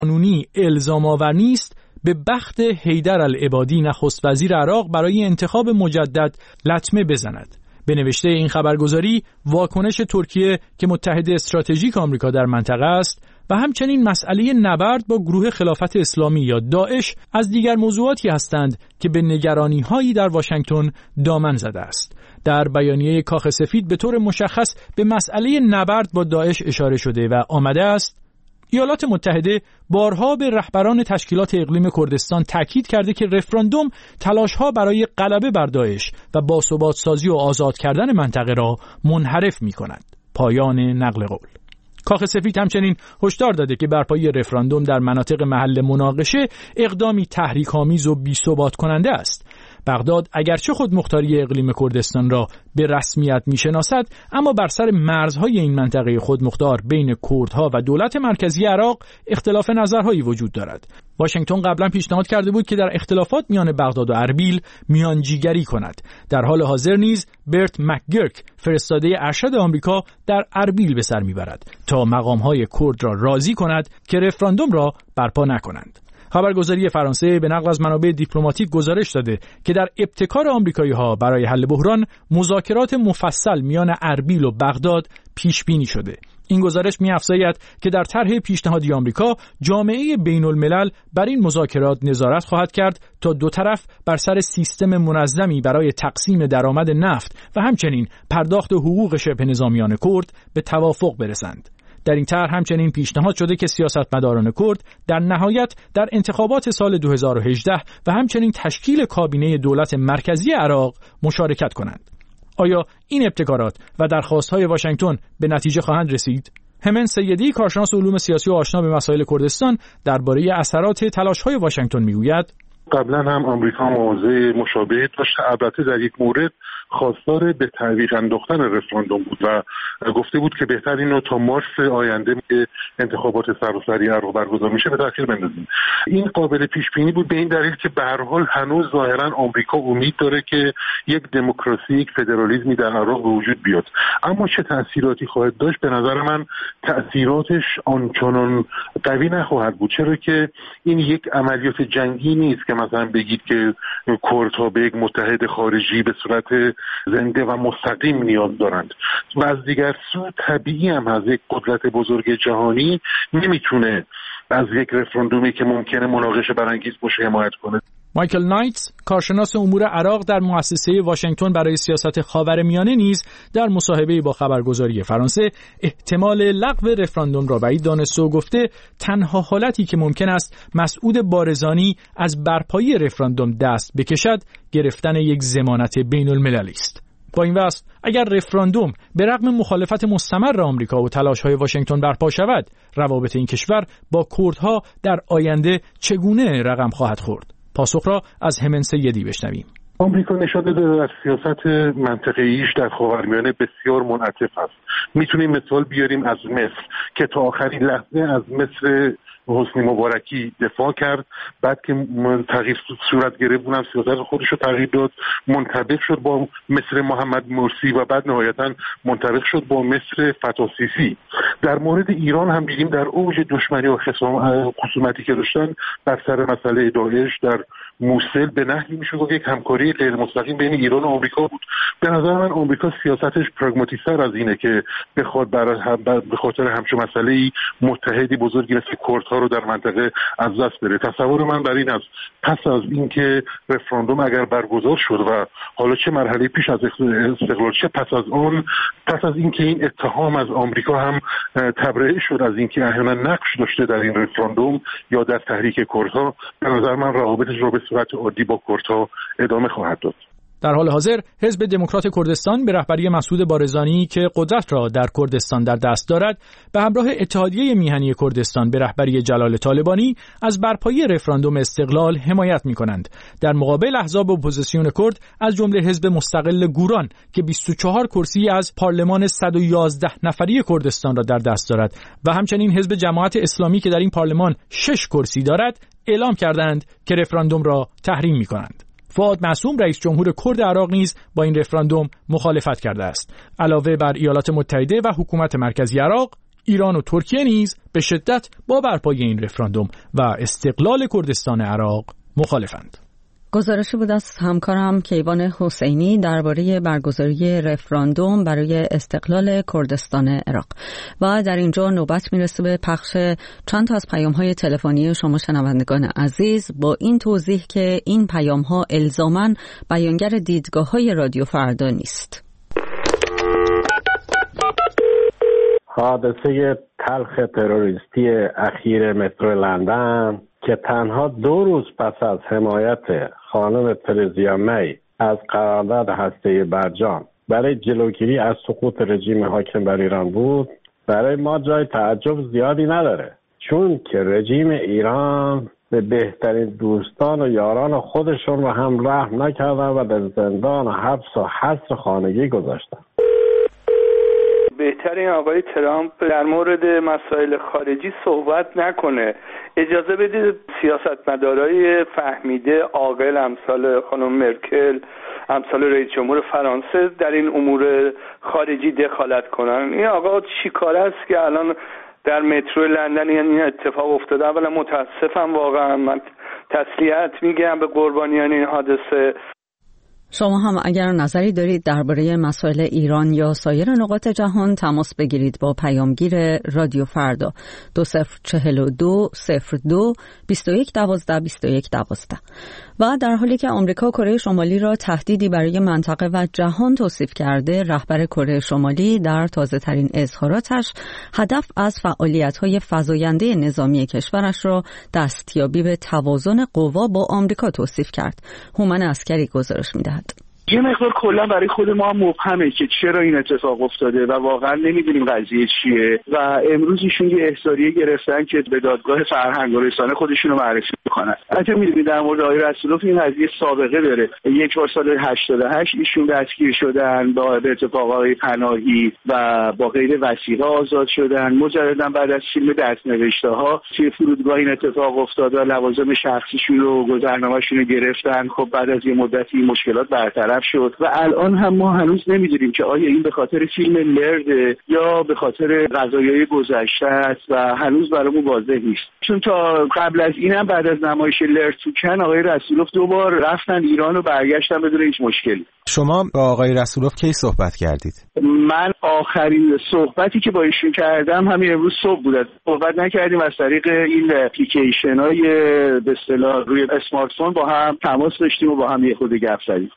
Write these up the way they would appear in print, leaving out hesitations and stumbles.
قانونی الزام آور نیست به بخت حیدر العبادی نخست وزیر عراق برای انتخاب مجدد لطمه بزند. به نوشته این خبرگزاری واکنش ترکیه که متحد استراتژیک آمریکا در منطقه است و همچنین مسئله نبرد با گروه خلافت اسلامی یا داعش از دیگر موضوعاتی هستند که به نگرانی‌هایی در واشنگتن دامن زده است. در بیانیه کاخ سفید به طور مشخص به مسئله نبرد با داعش اشاره شده و آمده است ایالات متحده بارها به رهبران تشکیلات اقلیم کردستان تاکید کرده که رفراندوم تلاش‌ها برای غلبه بر داعش و باثبات سازی و آزاد کردن منطقه را منحرف می‌کند. پایان نقل قول. کاخ سفید همچنین هشدار داده که برپایی رفراندوم در مناطق محل مناقشه اقدامی تحریک‌آمیز و بی‌ثبات کننده است. بغداد اگرچه خود مختاری اقلیم کردستان را به رسمیت میشناسد، اما بر سر مرزهای این منطقه خودمختار بین کردها و دولت مرکزی عراق اختلاف نظرهایی وجود دارد. واشنگتن قبلا پیشنهاد کرده بود که در اختلافات میان بغداد و اربیل میانجیگری کند. در حال حاضر نیز برت مکگرک فرستاده ارشد آمریکا در اربیل به سر میبرد تا مقامهای کرد را راضی کند که رفراندوم را برپا نکنند. خبرگزاری فرانسه به نقل از منابع دیپلماتیک گزارش داده که در ابتکار آمریکایی‌ها برای حل بحران مذاکرات مفصل میان اربیل و بغداد پیش بینی شده. این گزارش می‌افزاید که در طرح پیشنهادی آمریکا جامعه بین‌الملل بر این مذاکرات نظارت خواهد کرد تا دو طرف بر سر سیستم منظمی برای تقسیم درآمد نفت و همچنین پرداخت حقوق شبه نظامیان کرد به توافق برسند. در این طرح همچنین پیشنهاد شده که سیاستمداران کرد در نهایت در انتخابات سال 2018 و همچنین تشکیل کابینه دولت مرکزی عراق مشارکت کنند. آیا این ابتکارات و درخواست‌های واشنگتن به نتیجه خواهند رسید؟ همن سیدی کارشناس علوم سیاسی و آشنا به مسائل کردستان درباره اثرات تلاش‌های واشنگتن میگوید: قبلا هم آمریکا موضع مشابهی داشت، البته در یک مورد خواستار به تعویق انداختن رفراندوم بود و گفته بود که بهتر اینو تا مارس آینده که انتخابات سراسری عراق برگزار میشه به تأخیر بندازیم. این قابل پیش بینی بود به این دلیل که به هر حال هنوز ظاهرا آمریکا امید داره که یک دموکراسی، یک فدرالیسمی در عراق به وجود بیاد. اما چه تأثیراتی خواهد داشت؟ به نظر من تأثیراتش آنچنان قوی نخواهد بود، چرا که این یک عملیات جنگی نیست که مثلا بگید که کردها به یک متحد خارجی به صورت زنده و مستقیم نیاز دارند و از دیگر سو طبیعی هم از یک قدرت بزرگ جهانی نمیتونه از یک رفراندومی که ممکنه مناقشه برانگیز باشه حمایت کنه. مایکل نایتس کارشناس امور عراق در مؤسسه واشنگتن برای سیاست خاورمیانه نیز در مصاحبه‌ای با خبرگزاری فرانسه احتمال لغو رفراندوم را بعید دانسته و گفته تنها حالتی که ممکن است مسعود بارزانی از برپایی رفراندوم دست بکشد گرفتن یک ضمانت بین‌المللی است. با این وصف اگر رفراندوم به رغم مخالفت مستمر آمریکا و تلاش‌های واشنگتن برپا شود، روابط این کشور با کردها در آینده چگونه رقم خواهد خورد؟ پاسخ را از همن سیدی بشنویم. آمریکا نشان داده در سیاست منطقه‌ایش در خاورمیانه بسیار منعطف است. میتونیم مثال بیاریم از مصر که تا آخرین لحظه از مصر حسنی مبارکی دفاع کرد، بعد که تغییر صورت گرفت اونم سیاست خودش رو تغییر داد، منطبق شد با مصر محمد مرسی و بعد نهایتاً منطبق شد با مصر فتح السیسی. در مورد ایران هم دیدیم در اوج دشمنی و خصومتی که داشتن بر سر مسئله داعش در موصل به نحوی میشه گفت یک همکاری غیر مستقیم بین ایران و آمریکا بود. به نظر من آمریکا سیاستش پراگماتیک‌تر از اینه که بخواد به خاطر همچین مسئله‌ای متحدی بزرگی مثل کردها رو در منطقه از دست بره. تصور من بر این است پس از اینکه رفراندوم اگر برگزار شد و حالا چه مرحله پیش از استقلال چه پس از اینکه این اتهام از آمریکا هم تبرئه شد از اینکه احیانا نقش داشته در این رفراندوم یا در تحریک کردها، به نظر من روابطش رو به صورت عادی با کردها ادامه خواهد داد. در حال حاضر حزب دموکرات کردستان به رهبری مسعود بارزانی که قدرت را در کردستان در دست دارد به همراه اتحادیه میهنی کردستان به رهبری جلال طالبانی از برپایی رفراندوم استقلال حمایت می‌کنند. در مقابل احزاب اپوزیسیون کرد از جمله حزب مستقل گوران که 24 کرسی از پارلمان 111 نفری کردستان را در دست دارد و همچنین حزب جماعت اسلامی که در این پارلمان 6 کرسی دارد اعلام کردند که رفراندوم را تحریم می‌کنند. فؤاد معصوم رئیس جمهور کرد عراق نیز با این رفراندوم مخالفت کرده است. علاوه بر ایالات متحده و حکومت مرکزی عراق، ایران و ترکیه نیز به شدت با برپای این رفراندوم و استقلال کردستان عراق مخالفند. گزارشی بود از همکارم کیوان حسینی درباره برگزاری رفراندوم برای استقلال کردستان عراق. و در اینجا نوبت میرسه به پخش چند تا از پیام‌های تلفنی شما شنوندگان عزیز، با این توضیح که این پیام‌ها الزاماً بیانگر دیدگاه‌های رادیو فردا نیست. حادثه تلخ تروریستی اخیر مترو لندن که تنها 2 روز پس از حمایت خانم ترزیا می از قرارداد هسته‌ای برجام برای جلوگیری از سقوط رژیم حاکم بر ایران بود، برای ما جای تعجب زیادی نداره، چون که رژیم ایران به بهترین دوستان و یاران خودشون رو هم رحم نکردن و در زندان و حبس و حصر خانگی گذاشتن. بهترین آقای ترامپ در مورد مسائل خارجی صحبت نکنه. اجازه بدید سیاستمدارای فهمیده عاقل امثال خانم مرکل، امثال رئیس جمهور فرانسه در این امور خارجی دخالت کنن. این آقا چی کار است که الان در مترو لندن این اتفاق افتاده؟ اولا متاسفم، واقعا من تسلیت میگم به قربانیان این حادثه. شما هم اگر نظری دارید درباره مسائل ایران یا سایر نقاط جهان تماس بگیرید با پیامگیر رادیو فردا 2042 02 21 12 21 12. و در حالی که آمریکا کره شمالی را تهدیدی برای منطقه و جهان توصیف کرده، رهبر کره شمالی در تازه ترین اظهاراتش هدف از فعالیت‌های فزاینده نظامی کشورش را دستیابی به توازن قوا با آمریکا توصیف کرد. هومن عسکری گزارش می‌دهد. یه مقدار کلا برای خود ما هم مبهمه که چرا این اتفاق افتاده و واقعا نمیدونیم قضیه چیه و امروز ایشون یه احضاریه گرفتن که به دادگاه فرهنگ و رسانه خودشون رو معرفی میکنن. البته میدونید در مورد آقای رسولوف این قضیه سابقه داره. یک بار سال 88 ایشون دستگیر شدن با اتفاقای پناهی و با قید وثیقه آزاد شدن. مجددا بعد از فیلم دست‌نوشته‌ها توی فرودگاه این اتفاق افتاد و لوازم شخصیشون رو گذرنامه‌شون رو گرفتن. خب بعد از یه مدتی مشکلات برطرف شد و الان هم ما هنوز نمیدونیم که آیا این به خاطر فیلم لرد یا به خاطر قضایای گذشته است و هنوز برامون واضح نیست. چون تا قبل از اینم بعد از نمایش لرد تو کن آقای رسولوف 2 بار رفتن ایران و برگشتن بدون هیچ مشکلی. شما با آقای رسولوف کی صحبت کردید؟ من آخرین صحبتی که با ایشون کردم همین امروز صبح بود. صحبت نکردیم، از طریق این اپلیکیشن‌های به اصطلاح روی اسمارت فون با هم تماس داشتیم و با هم یه خورده گپ زدیم.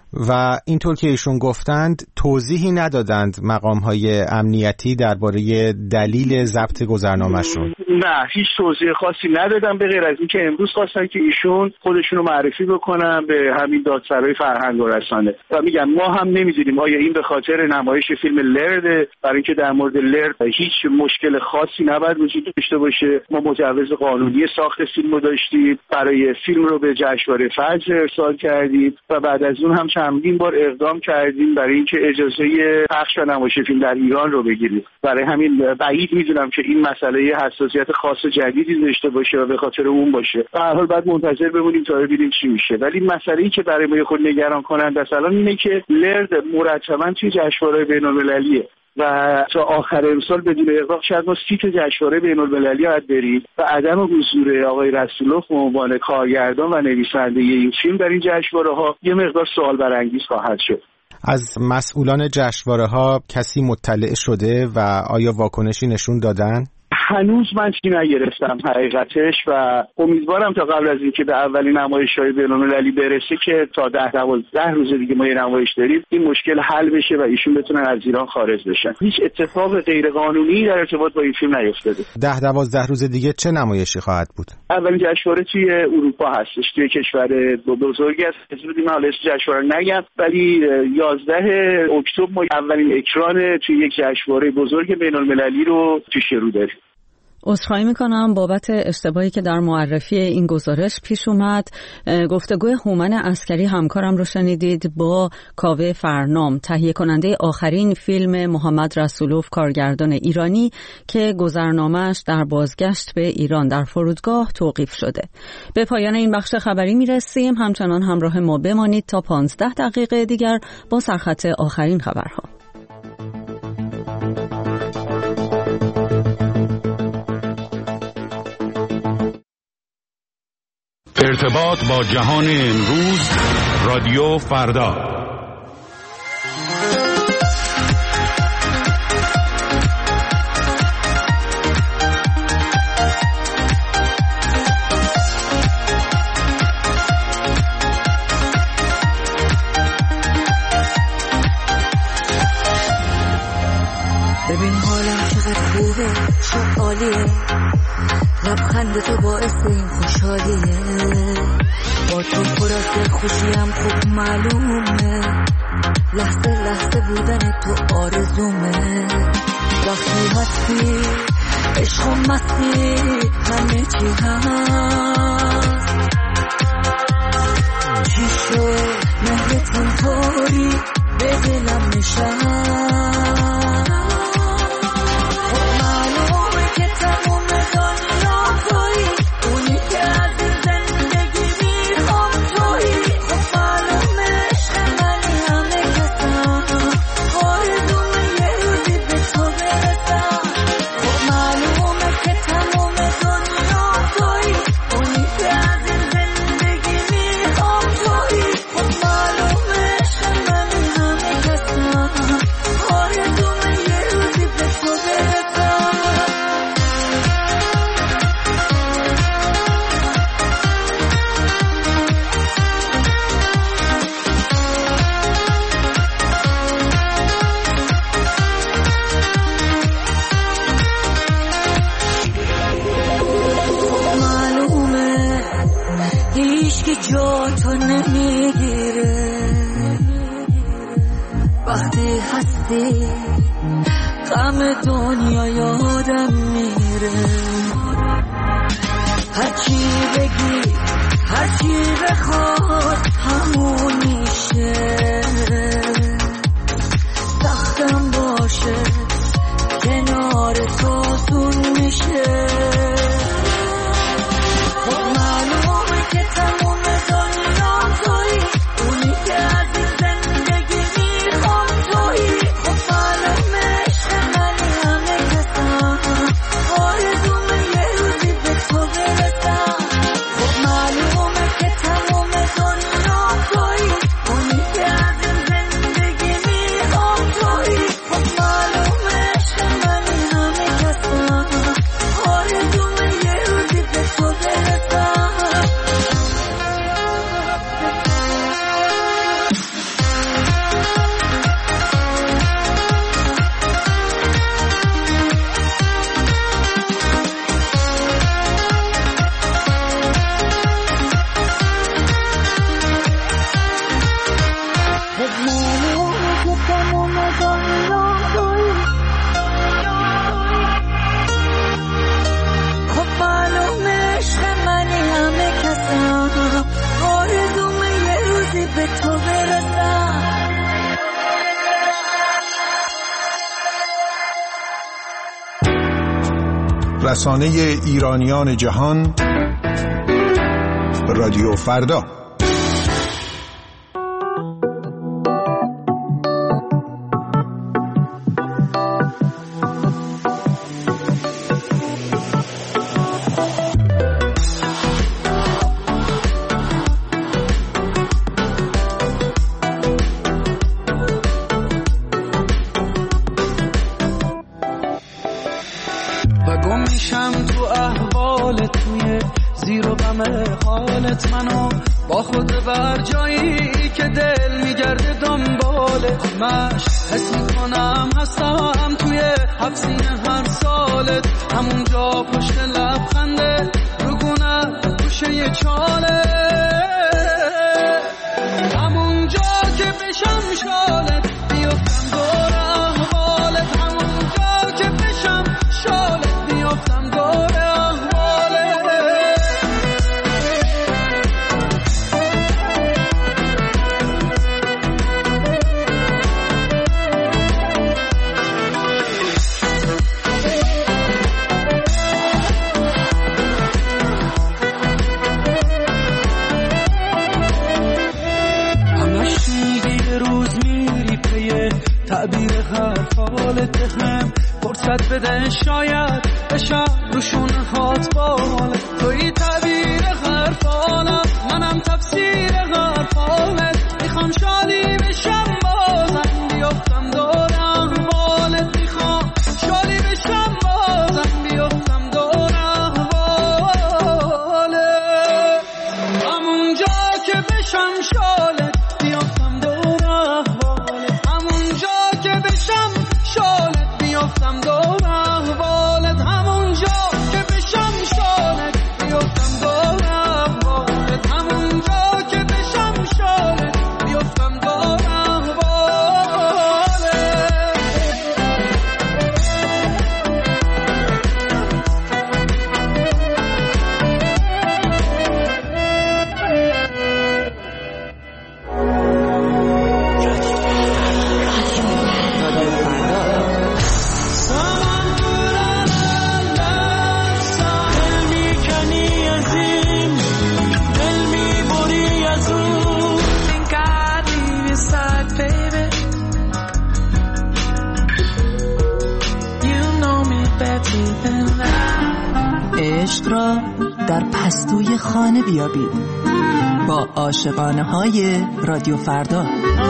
و اینطور که ایشون گفتند توضیحی ندادند مقام‌های امنیتی درباره دلیل ضبط گذرنامه‌شون؟ نه، هیچ توضیح خاصی ندادم به غیر از اینکه امروز خواستن که ایشون خودشونو معرفی بکنن به همین دادسرای فرهنگ و رسانه و میگن ما هم نمیدونیم آیا این به خاطر نمایش فیلم لرد، برای اینکه در مورد لرد هیچ مشکل خاصی نباید وجود داشته باشه. ما مجوز قانونی ساخت فیلمو داشتیم، برای فیلم رو به جشنواره فجر ارسال کردیم و بعد از اون هم چندین بار اقدام کردیم برای اینکه اجازه پخش و نمایش فیلم در ایران رو بگیریم. برای همین بعید میدونم که این مسئله حساسیت خاص جدیدی داشته باشه و به خاطر اون باشه. به هر حال بعد منتظر بمونیم تا ببینیم چی میشه. ولی مسئله‌ای که برای ما خود نگران کننده است الان اینه که لرد مرتباً توی جشنواره‌های بین‌المللیه و تا آخر امسال بدون اغراق شاید ما سیت جشنواره بین‌المللی باید بریم و عدم حضور آقای رسولوف به عنوان کارگردان و نویسنده این فیلم در این جشنواره‌ها یه مقدار سوال برانگیز خواهد شد. از مسئولان جشنواره‌ها کسی مطلع شده و آیا واکنشی نشون دادن؟ هنوز من چی نگرفتم حقیقتش و امیدوارم تا قبل از اینکه به اولین نمایش‌های بین‌المللی برسه که تا 10-12 روز دیگه ما یه نمایش داریم این مشکل حل بشه و ایشون بتونن از ایران خارج بشن. هیچ اتفاق غیرقانونی در ارتباط با این فیلم نیفتاده. 10-12 روز دیگه چه نمایشی خواهد بود؟ اولین جشنواره توی اروپا هستش، توی کشور بزرگی است. حالا من اسم جشنواره نگم ولی 11 اکتبر ما اولین اکران توی یک جشنواره بزرگ بین‌المللی رو پیش رو داریم. عذرخواهی میکنم بابت اشتباهی که در معرفی این گزارش پیش اومد. گفتگوی هومن عسکری همکارم رو شنیدید با کاوه فرنام، تهیه کننده آخرین فیلم محمد رسولوف، کارگردان ایرانی که گذرنامه‌اش در بازگشت به ایران در فرودگاه توقیف شده. به پایان این بخش خبری میرسیم. همچنان همراه ما بمانید تا 15 دقیقه دیگر با سرخط آخرین خبرها. ارتباط با جهان امروز، رادیو فردا. ببین حالم چقدر خوبه، چه عالیه، لبخند تو باعث این خوشحالیه، با تو پر از خوشیم خوب معلومه، لحظه لحظه بودن تو آرزومه، وقتی هستی عشق و مستی همه چی هست، چی شد مهرت اینطوری به دلم نشست، جا تو نمیگیره، وقتی هستی غم دنیا یادم میره، هرچی بگی هرچی بخواد همون میشه، سختم باشه کنار تو آسون میشه، رسانه ایرانیان جهان، رادیو فردا. منو با خود بر جایی که دل میگرده دنبالت، مش حس میکنم هستم توی حبسین هر سالت، همونجا پشت لبخنده رگونه گوشه چاله، همونجا که بشم شالت بیفتم دور احوالت، همونجا که بشم شالت بیفتم دور احوالت. تعبیر حرفالت هم فرصت بده شاید بشم روشون هات بالت، توی تعبیر حرفالم خود را در پستوی خانه بیابید با عاشقانه های رادیو فردا.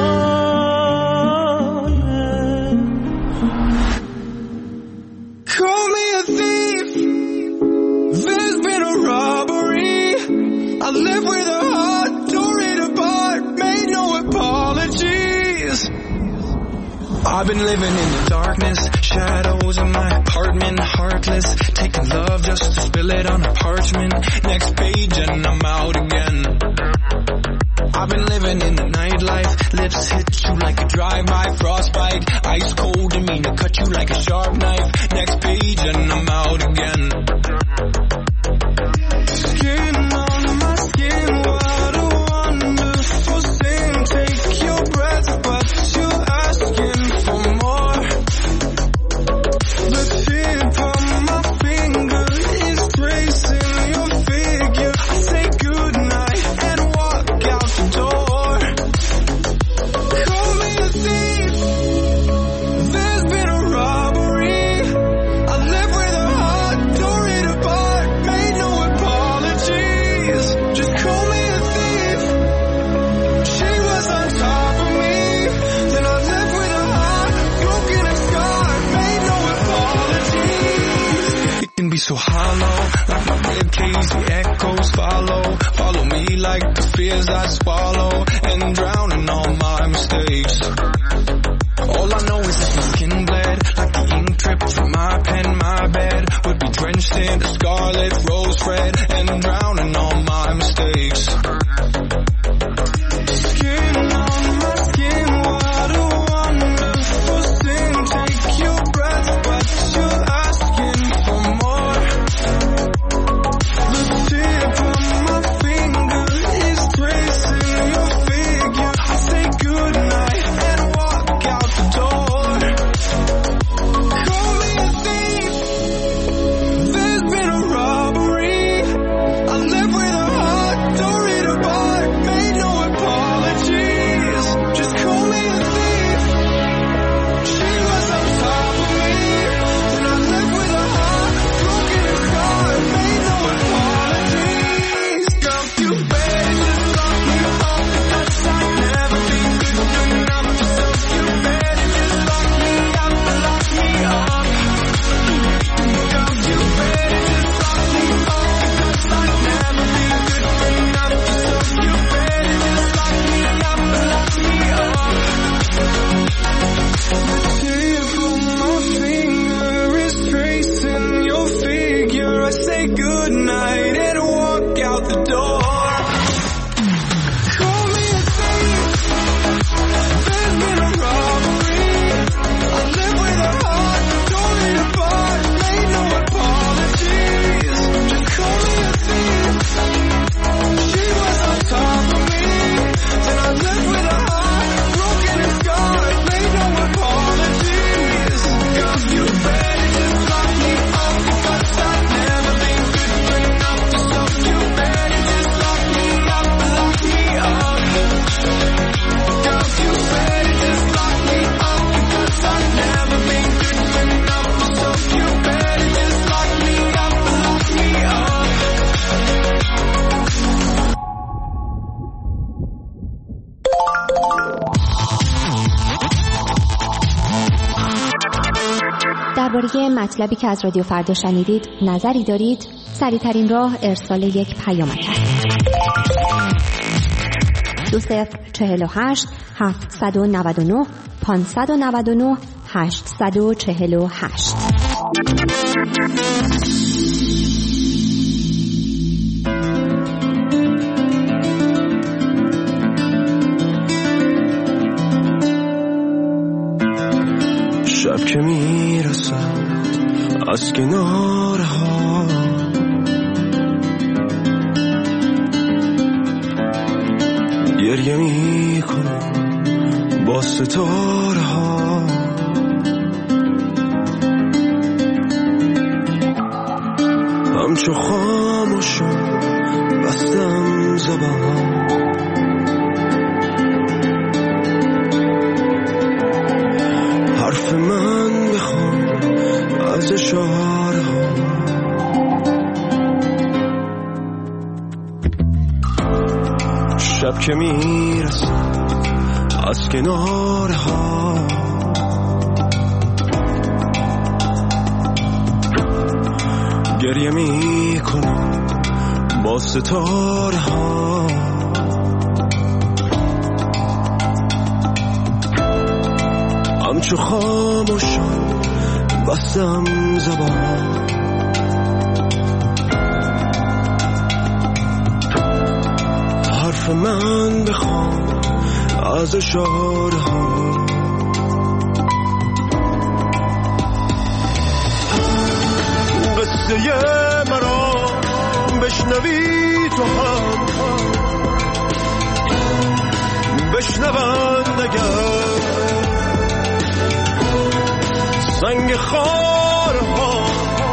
I live with a heart, tore it apart, made no apologies. I've been living in the darkness, shadows in my apartment, heartless, taking love just to spill it on a parchment. Next page and I'm out again. I've been living in the nightlife, lips hit you like a drive-by, frostbite, ice cold and mean to cut you like a sharp knife. Next page and I'm out again. Skin on my skin, what a wonderful thing. Take your breath, but you're asking for more. The tip of my finger is tracing your figure. I say goodnight and walk out the door. Call me a thief, there's been a robbery. I live with a heart, tore it apart, made no apologies. Just call me a thief. She was on top of me. Then I lived with a heart, broken and scarred, made no apologies. It can be so hollow, like my ribcage, the echoes follow me like the fears I swallow, and drown in all my mistakes. All I know is that my skin bled, like the ink dripped from my pen. My bed would be drenched in the scarlet rose red, and drown in all my mistakes. Skin on my skin, what a wonderful thing. Take your breath, but you're asking for more. The tip of my finger is tracing your figure. I say goodnight and walk out the door. Call me a thief, there's been a robbery. I live with a heart, tore it apart, made no apologies. Just call me a thief. She was on top of me. Then I lived with a heart, broken and scarred, made no apologies. Girl, you better just lock me up, because I've never been good enough for self. You better just lock me up, lock me up. Girl, you better just lock me up, because I've never been good enough for self. You better just lock me up, lock me up. The tip of my finger is tracing your figure. I say goodnight and walk out the door. Call me a thief, there's been a robbery. I live with a heart, tore it apart, made no apologies. Just call me a thief. She was on top of me. Then I lived with a heart, broken and scarred, made no apologies. Girl, you better just lock me up, because I've never been good enough to self. You better just lock me up, lock me up. Girl, you better just lock me up, because I've never been good enough to self. You better just lock me up, lock me up. درباره مطلبی که از رادیو فردا شنیدید نظری دارید؟ سریع‌ترین راه ارسال یک پیامک است. 2048 799 599 848. شب که میرسد از کناره ها، گریه میکنم با ستاره ها. همچو خاموشم بستم زبان، حرف من بخوان از اشاره ها. شب که میرسه از کنارها، گریه میکنم با ستاره ها. همچو خاموشم بستم زبان، حرف من بخوام از اشاره ها. قصه مرا بشنوی تو هم، بشنوند اگر سنگ خارها.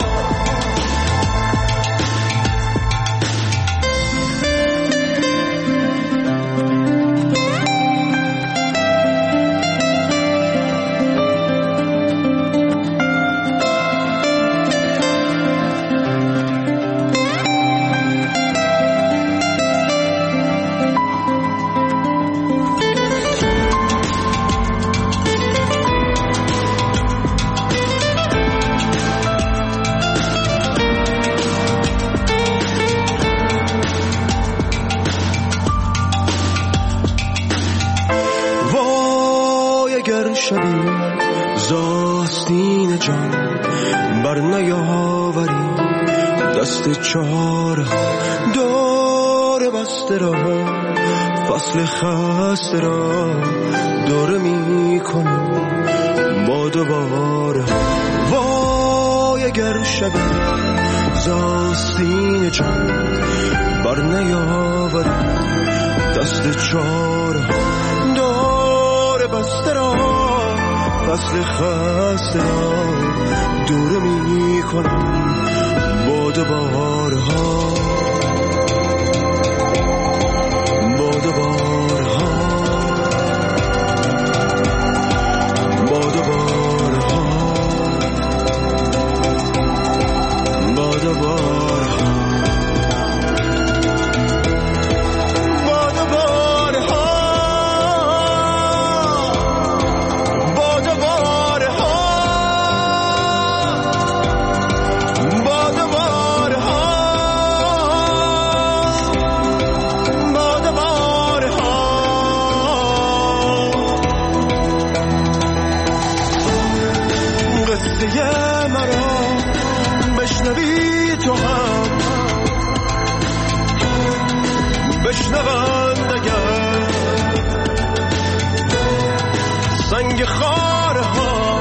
شبی زاستین جان بر نیاوری، دست چاره دور بسته را، فصل خسته را دوره می کنم با دوباره. وای اگر شبی زاستین جان بر نیاوری، دست چاره دور بسته را، فصل خسته را دوره می کنم با دوباره ها، با دوباره ها، با دوباره ها، با دوباره ها. بشنوند اگر سنگ خاره ها.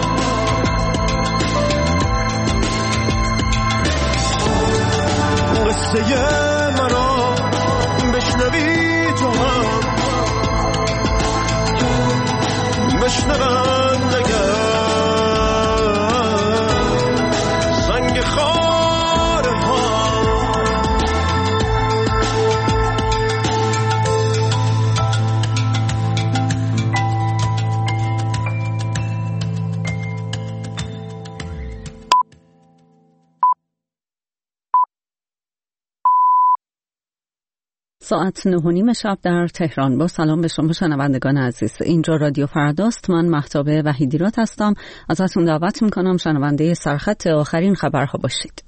قصه مرا بشنوی تو هم، بشنوند اگر سنگ خاره ها. ساعت 9:30 شب در تهران. با سلام به شما شنوندگان عزیز، اینجا رادیو فرداست. من مهتاب وحیدیرات هستم. ازتون دعوت میکنم شنونده سرخط آخرین خبرها باشید.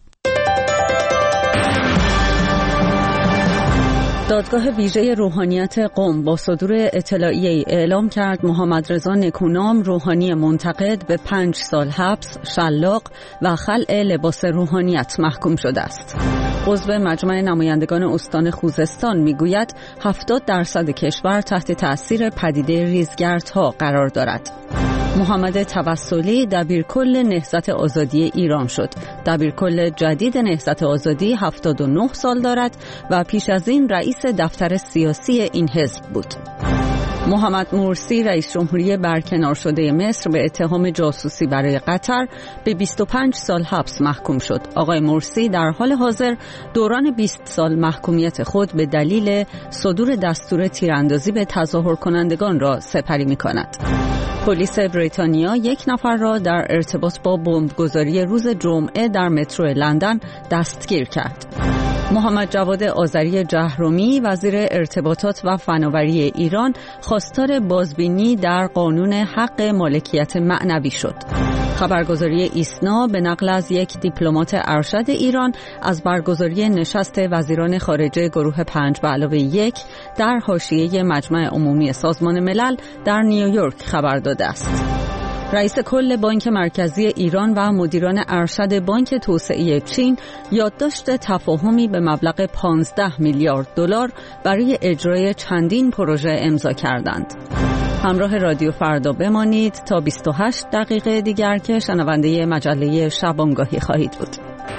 دادگاه ویژه روحانیت قم با صدور اطلاعیه‌ای اعلام کرد محمد رضا نکونام روحانی منتقد به 5 سال حبس، شلاق و خلع لباس روحانیت محکوم شده است. عضو مجمع نمایندگان استان خوزستان میگوید 70% کشور تحت تأثیر پدیده ریزگردها قرار دارد. محمد توسلی دبیرکل نهضت آزادی ایران شد. دبیرکل جدید نهضت آزادی 79 سال دارد و پیش از این رئیس دفتر سیاسی این حزب بود. محمد مرسی رئیس جمهوری برکنار شده مصر به اتهام جاسوسی برای قطر به 25 سال حبس محکوم شد. آقای مرسی در حال حاضر دوران 20 سال محکومیت خود به دلیل صدور دستور تیراندازی به تظاهر کنندگان را سپری می کند. پلیس بریتانیا 1 نفر را در ارتباط با بمبگذاری روز جمعه در مترو لندن دستگیر کرد. محمد جواد آذری جهرومی وزیر ارتباطات و فناوری ایران خواستار بازبینی در قانون حق مالکیت معنوی شد. خبرگزاری ایسنا به نقل از یک دیپلمات ارشد ایران از برگزاری نشست وزیران خارجه گروه 5+1 در حاشیه مجمع عمومی سازمان ملل در نیویورک خبر داده است. رئیس کل بانک مرکزی ایران و مدیران ارشد بانک توسعه چین یادداشت تفاهمی به مبلغ 15 میلیارد دلار برای اجرای چندین پروژه امضا کردند. همراه رادیو فردا بمانید تا 28 دقیقه دیگر که شنونده مجله شبانگاهی خواهید بود.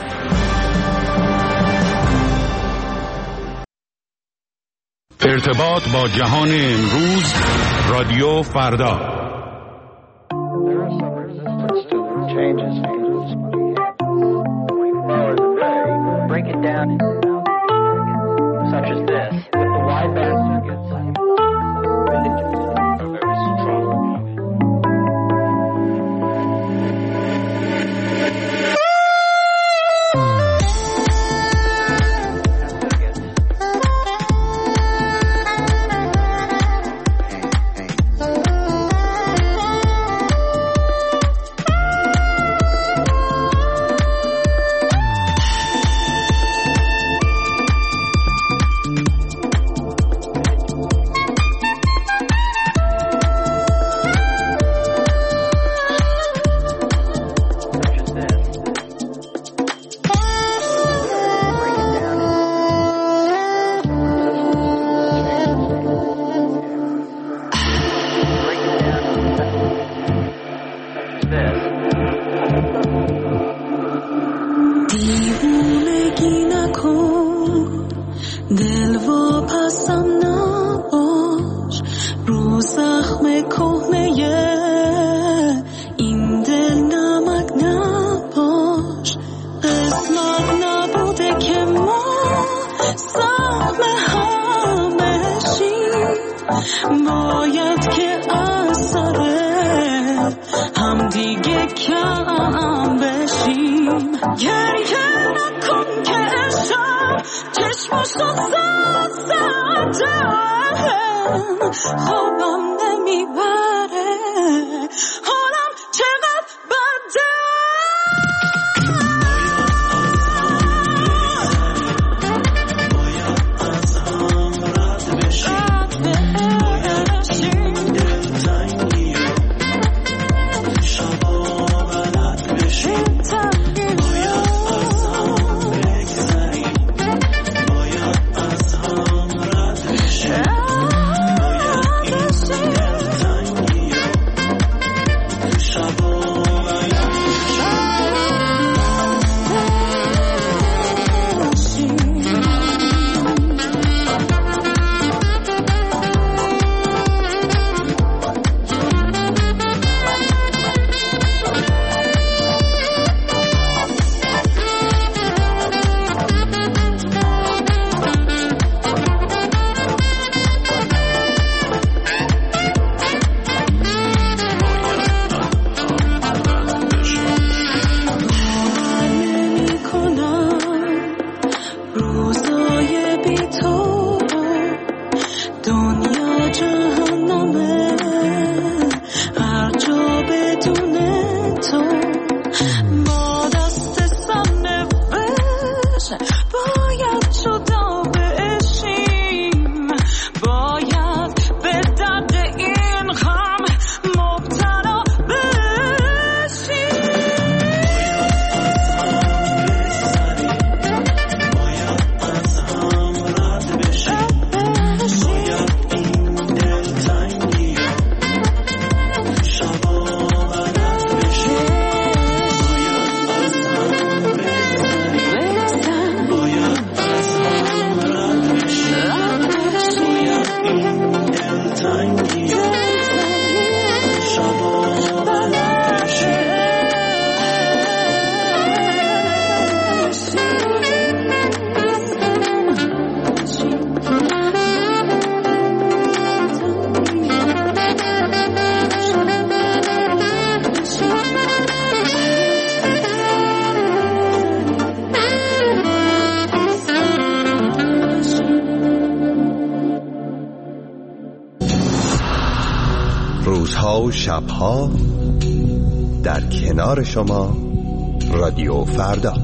ارتباط با جهان امروز، رادیو فردا. Changes we follow today break it down such as this with the wideband circuits are very strong. روزها و شبها در کنار شما رادیو فردا.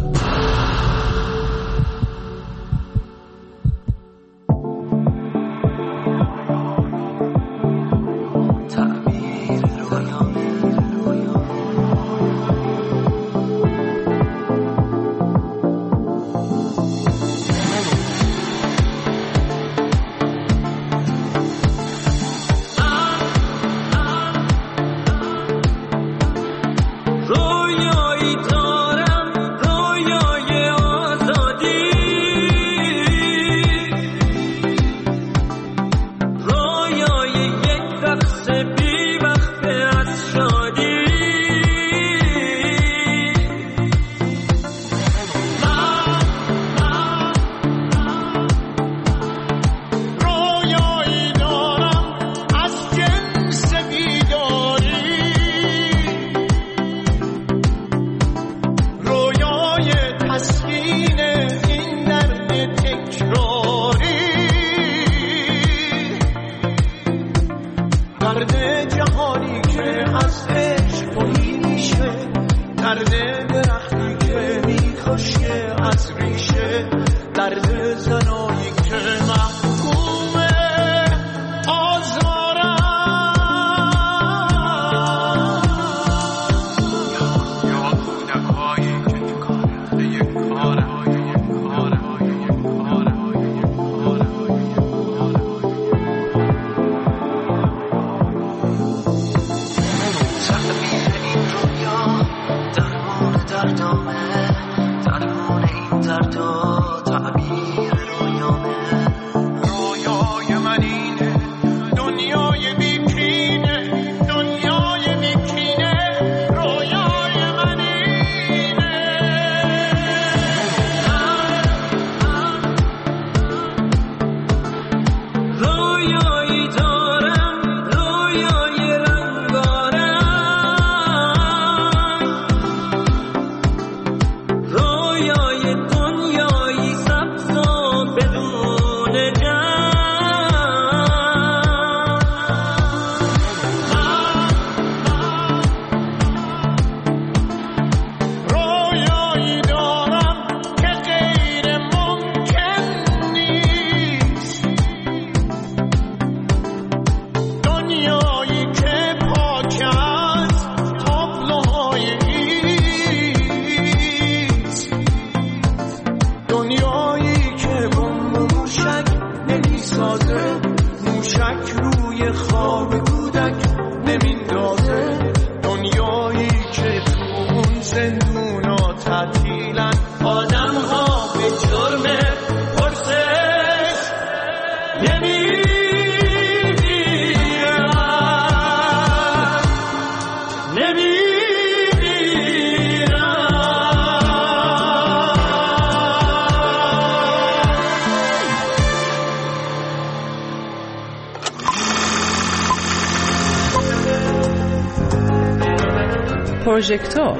پروژکتور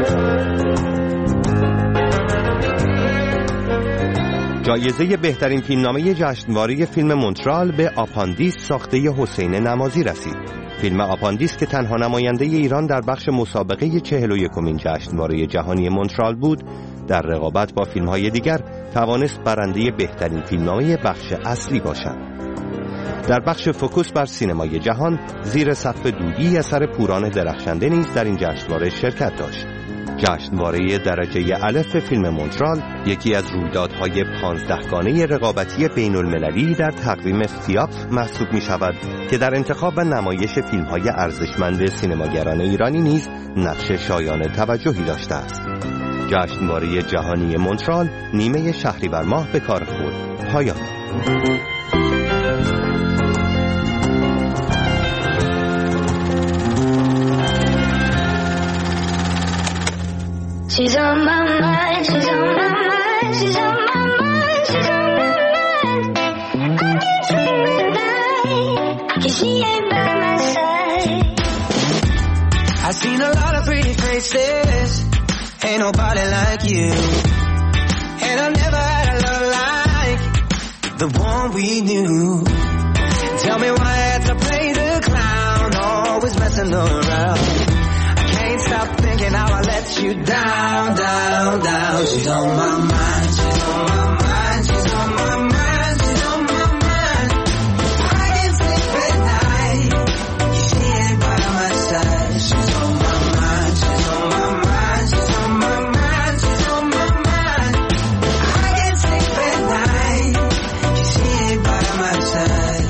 جایزه بهترین فیلمنامه جشنواره فیلم مونترال به آپاندیس ساخته حسین نمازی رسید. فیلم آپاندیس که تنها نماینده ایران در بخش مسابقه 41مین جشنواره جهانی مونترال بود، در رقابت با فیلم‌های دیگر توانست برنده بهترین فیلمنامه بخش اصلی باشد. در بخش فوکوس بر سینمای جهان زیر سقف دودی اثر پوران درخشنده نیز در این جشنواره شرکت داشت. جشنواره درجه الف فیلم مونترال یکی از رویدادهای 15گانه رقابتی بین المللی در تقویم فیاپ محسوب می شود که در انتخاب و نمایش فیلم‌های ارزشمند سینماگران ایرانی نیز نقش شایان توجهی داشته است. جشنواره جهانی مونترال نیمه شهریور ماه به کار خود پایان. She's on my mind, she's on my mind, she's on my mind, she's on my mind. I can't sleep at night, 'cause she ain't by my side. I've seen a lot of pretty faces, ain't nobody like you. And I've never had a love like the one we knew. Tell me why I had to play the clown, always always messing around. I can't stop thinking how I let you down, down, down. She's on my mind, she's on my mind, she's on my mind, she's on my mind. I can't sleep at night, she ain't by my side. She's on my mind, she's on my mind, she's on my mind, she's on my mind. I can't sleep at night, she ain't by my side.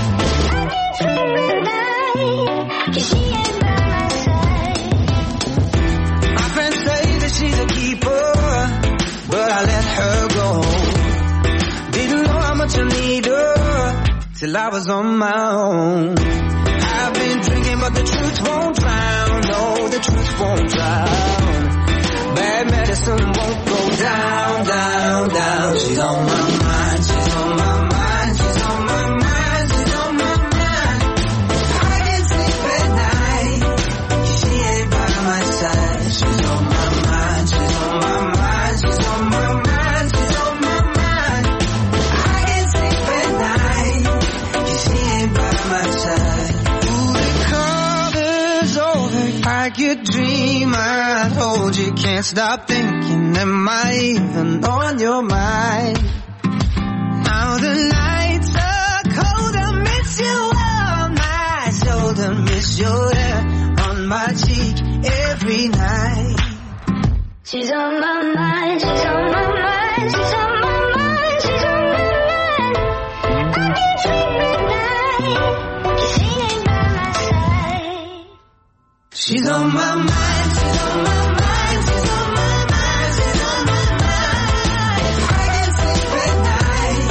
My friends say that she's a keeper, but I let her go. Didn't know how much I need her till I was on my own. I've been drinking, but the truth won't drown. No, the truth won't drown. Bad medicine won't go down, down, down. She's on my mind, she's on my mind, she's on my mind, she's on my mind. I can't sleep at night, she ain't by my side. She's on my mind, she's on my mind, she's on my mind, she's on my mind. I can't sleep at night, she ain't by my side. Ooh, the color's over, I could dream I'd hold you. Can't stop thinking, am I even on your mind? Now the nights are cold, I miss you on my shoulder, miss your hair on my cheek every night. She's on my mind, she's on my mind, she's on my mind, she's on my mind. I can't sleep at night, 'cause she ain't by my side. She's on my mind, she's on my mind, she's on my mind, she's on my mind. I can't sleep at night,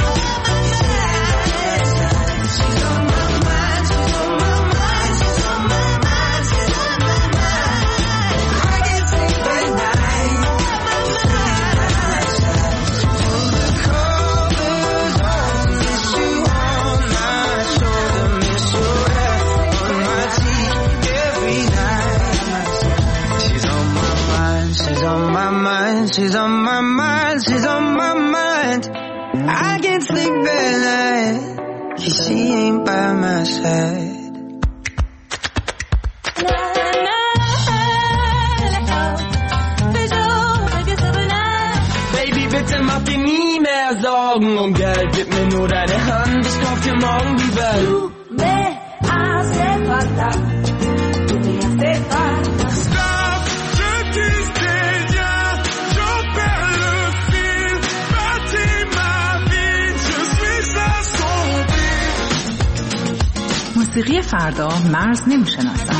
she's on my mind, she's on my mind, she's on my mind, she's on my mind. I can't sleep at night, pull the covers off, miss you on my shoulder, miss your hair on my cheek every night. She's on my mind, she's on my mind, she's on my mind, she's on my mind. I can't sleep at night, 'cause she ain't by my side. Baby, bitte mach dir nie mehr Sorgen um Geld, gib mir nur deine Hand, ich kauf dir morgen die Welt. Stop, je disais bien, je perds le fil, bâtis ma vie, je suis assombri. موسیقی فردا مرز نمیشناسد.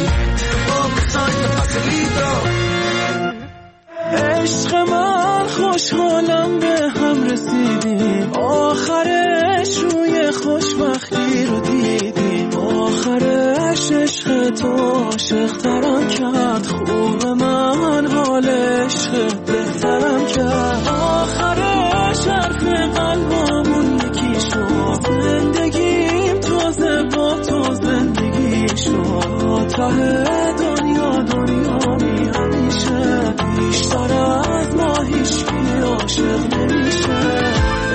عشق من خوشحالم به هم رسیدیم، آخرش روی خوشبختی رو دیدیم، آخرش عشق تو عاشق‌ترم کرد، خوب من حال عشق بهترم کرد، آخرش حرف قلبمون یکی شد، زندگیم تازه با تو زندگی شد، ته دنیا دنیایی همیشه بیشتر از ما هیچکی عاشق نمیشه.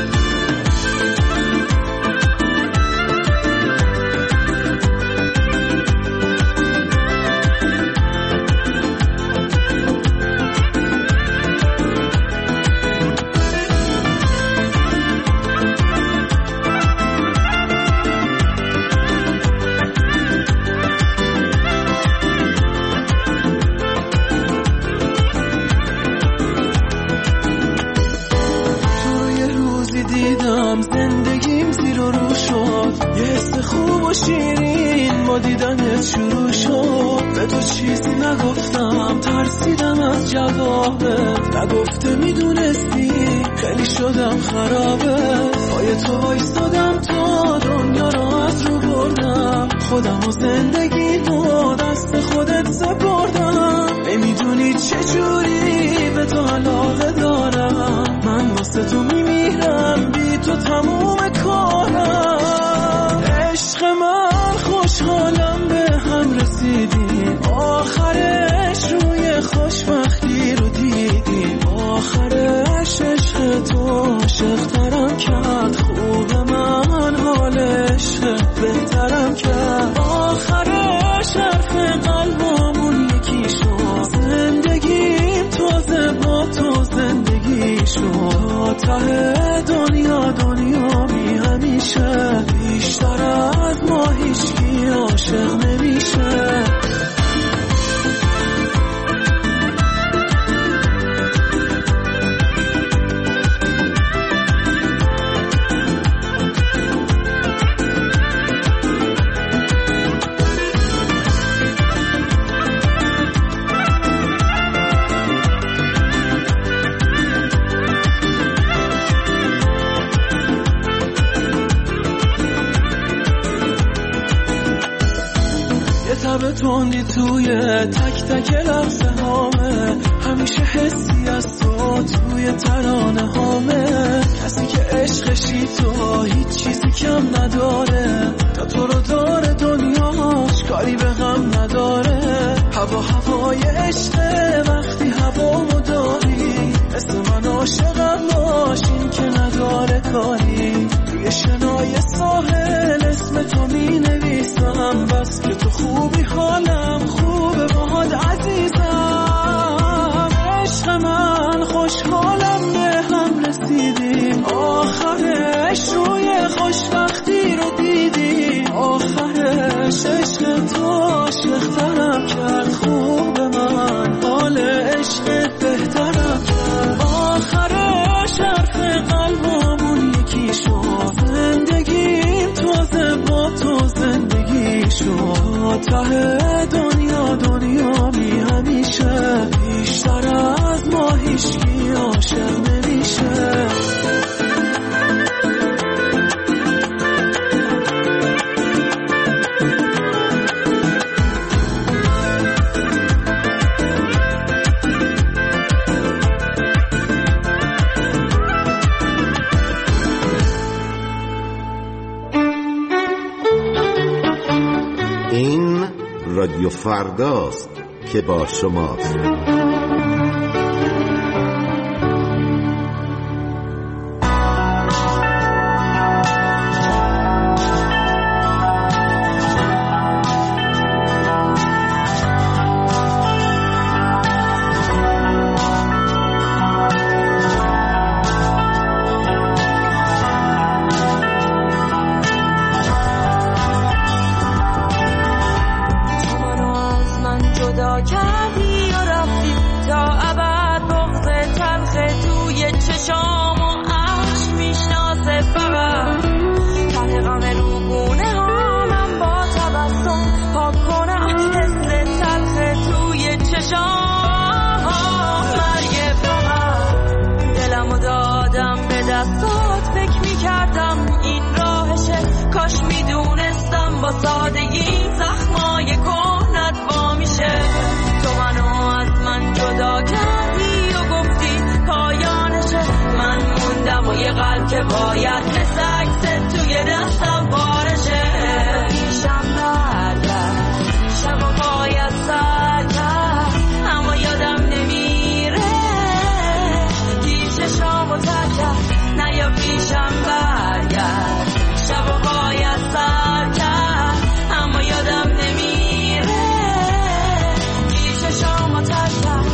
زندگیم زیر و رو شد، یه حس خوب و شیرین با دیدنت شروع شد، به تو چیزی نگفتم ترسیدم از جوابت، نگفته میدونستی خیلی شدم خرابه، پای تو وایستادم تا دنیا رو از رو بردم، خودم و زندگیمو دست خودت سپردم، نمیدونی چجوری به تو علاقه دارم، من واسه تو میمیرم، بی تو تموم کارم، عشق من خوشحالم به هم رسیدیم، آخرش روی خوشبختی رو دیدیم، آخرش عشق تو عاشق‌ترم کرد، خوب من حال عشق بهترم کرد، آخرش شد ته دنیا بی همیشه بیشتر از ما هیچکی عاشق نمیشه توندی توی تک تک لحظه هامه همیشه حسی از تو توی ترانه هامه کسی که عشقشی تو هیچ چیزی کم نداره تا تو رو داره دنیاش کاری به غم نداره هوای عشقه وقتی هوامو داری اسم من عاشقم باشین که نداره کاری توی شنای ساحل اسم تو می نویسم بس که تو خوبی حالم خوبه باهات عزیزم عشق من خوشحالم به هم رسیدیم آخرش روی خوشبختی رو دیدیم آخرش عشق تو عاشق‌ترم کرد خوب من حال عشقت بهترم کرد آخرش حرف قلبمون یکی شد زندگیم تازه با تو زندگی شد ته دنیا بی همیشه بیشتر از ما هیچکی عاشق نمیشه این رادیو فرداست که با شماست. که باید مثل عکست توی دستم بارشه پیشم برگرد شب و باید سر کرد اما یادم نمیره گیشه شام و تر کرد نه یا پیشم برگرد شب و باید سر کرد اما یادم نمیره گیشه شام و تر کرد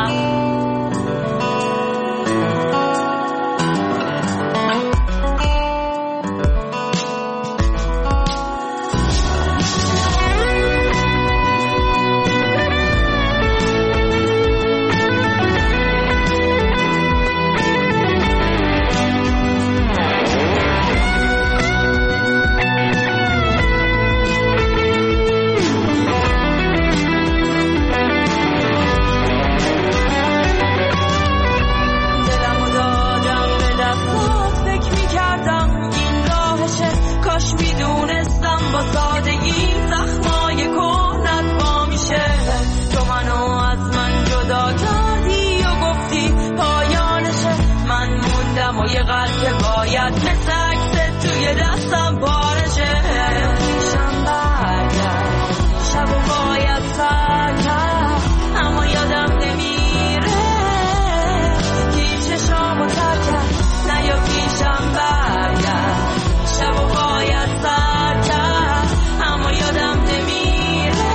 و یه قلب که باید مثل عکست توی دستم بارشه پیشم برگرد شب و باید سر کرد اما یادم نمیره گیشه شام و تر کرد نه یا پیشم برگرد شب و باید سر کرد اما یادم نمیره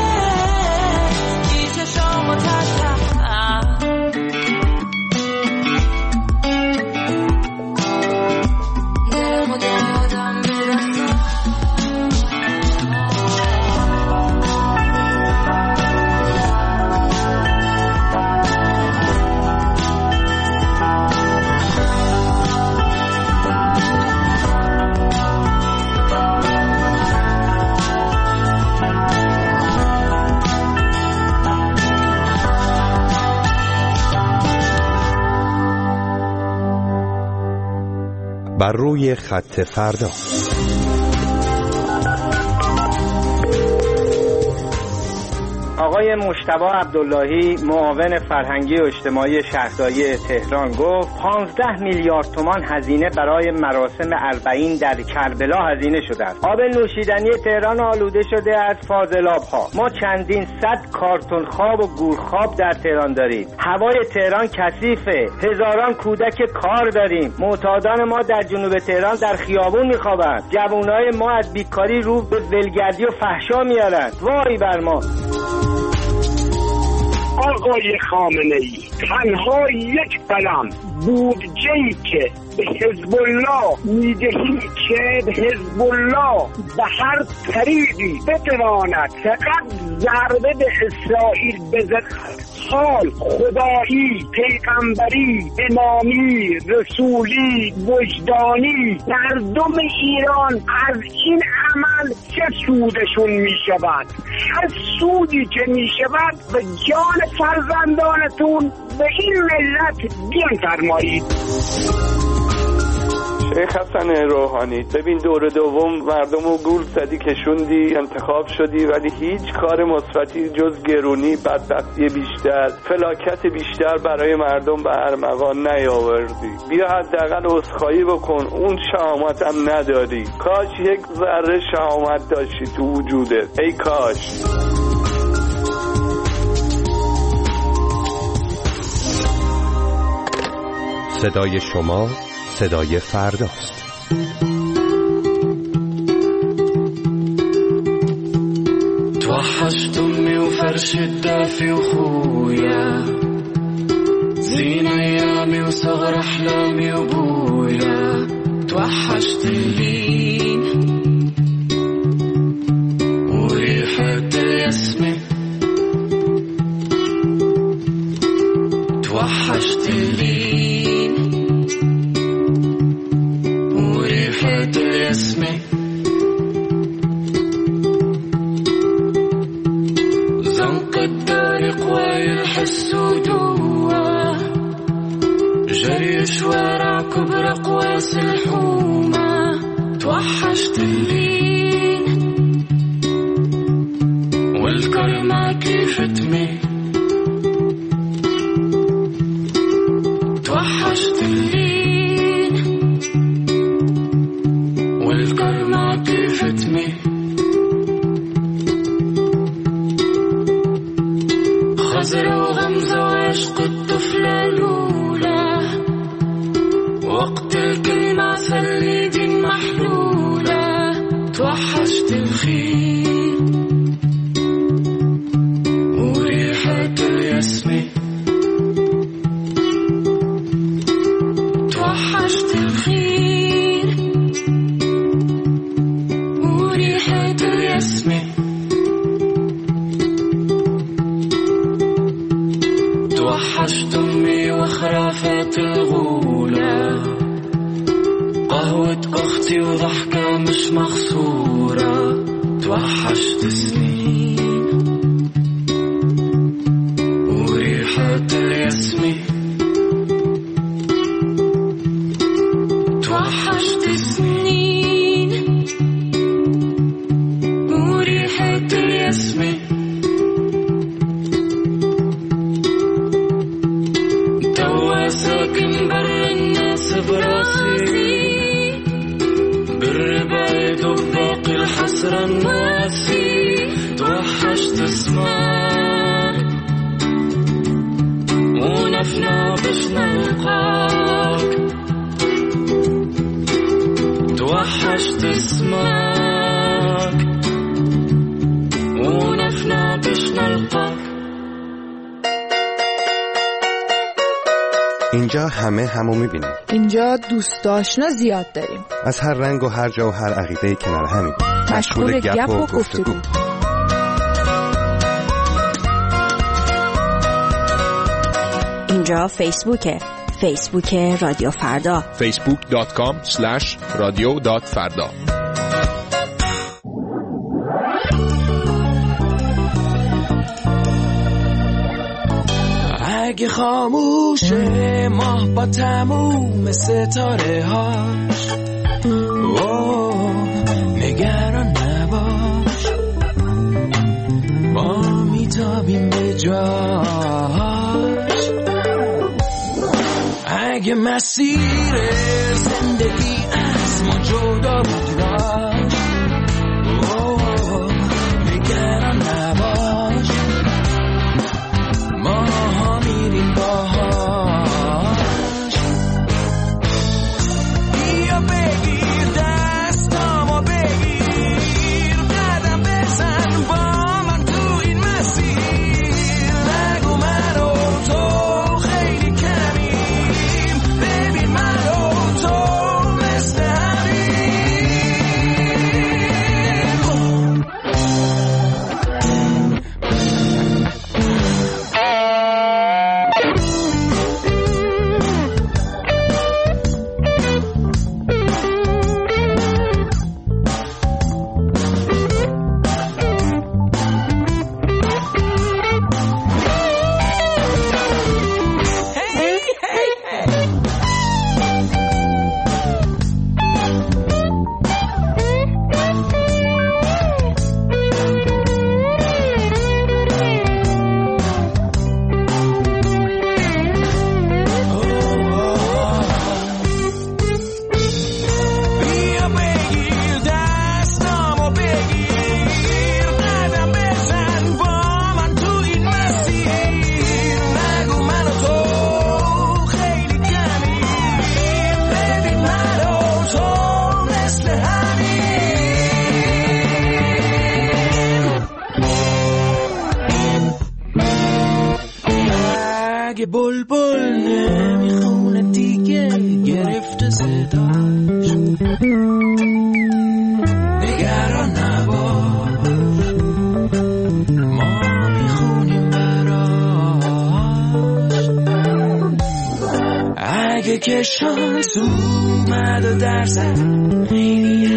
گیشه شام و تر کرد بر روی خط فردا. آقای مجتبی عبداللهی معاون فرهنگی و اجتماعی شهرداری تهران گفت 15 میلیارد تومان هزینه برای مراسم 40 در کربلا هزینه شده است. آب نوشیدنی تهران آلوده شده از فاضلاب‌ها. ما چندین صد کارتون خواب و گورخواب در تهران داریم. هوای تهران کثیفه. هزاران کودک کار داریم. معتادان ما در جنوب تهران در خیابون میخوابند. جوانای ما از بیکاری رو به ولگردی و فحشا میارند. وای بر ما. آقای خامنه‌ای، تنها یک قلم بودجه‌ای که به حزب الله میدهی که به حزب الله به هر طریقی بتواند فقط ضربه به اسرائیل بزند، حال خدایی، پیغمبری، امامی، رسولی، وجدانی مردم ایران از این عمل چه سودشون می شود؟ هر سودی که می شود به جان فرزندانتون به این ملت بیانفرمایید. شیخ حسن روحانی، ببین دور دوم مردمو گول زدی کشوندی، انتخاب شدی، ولی هیچ کار مثبتی جز گرونی، بدبختی بیشتر، فلاکت بیشتر برای مردم به ارمغان نیاوردی. بیا حداقل عذرخواهی بکن، اون شهامت هم نداری. کاش یک ذره شهامت داشتی تو وجودت، ای کاش. صدای شما صدای فرداست. توحشت امي وفرش الدافي وخويا، زين ايامي وصغر احلامي وبويا. توحشت اللين وريحة الياسمين، توحشت اللين وريحة الياسمين. زنق الدارق ويلحس جوا، جري شوارع كبر قواس الحومة. توحشت اللين والكرمة كيف تمي. توحشت اللين والكرمة كيف تمي. خزر وغمزة وعشق الطفلة الأولى، وقت الكلمة سليد محلولة. توحشت الخيل وريحة الياسمين. توحشت الخيل وريحة الياسمين. توحشت أمي وخرافات الغولة، قهوة أختي وضحكة مش مخصورة. توحشت سنين وريحة الياسمين. توحشت سنين وريحة الياسمين. توا ساكن بر الناس براسي، بالربايد وباقي الحسرة الناسي. توحشت اسمك ونفنا باش نلقاك. توحشت اسمك ونفنا باش نلقاك. اینجا همو میبینیم. اینجا دوست آشنا زیاد داریم، از هر رنگ و هر جا و هر عقیده کنار همیم، مشغول گپ و گفتگو. اینجا فیسبوکه، فیسبوک رادیو فردا، facebook.com/radio.farda. اگه خاموشه ماه با تموم ستاره هاش، نگران نباش، ما میتابیم به جاش. اگه مسیر زندگی از ما جدا بود راش، نگران نباش، ما میریم باهاش. بیا بگیر دستامو بگیر، قدم بزن با من تو این مسیر. نگو من و تو خیلی کمیم، ببین من و تو مثل اگه بلبل نمیخونه دیگه گرفته صداش، نگران نباش، ما میخونیم براش. اگه که شانس اومد و در زد خیلی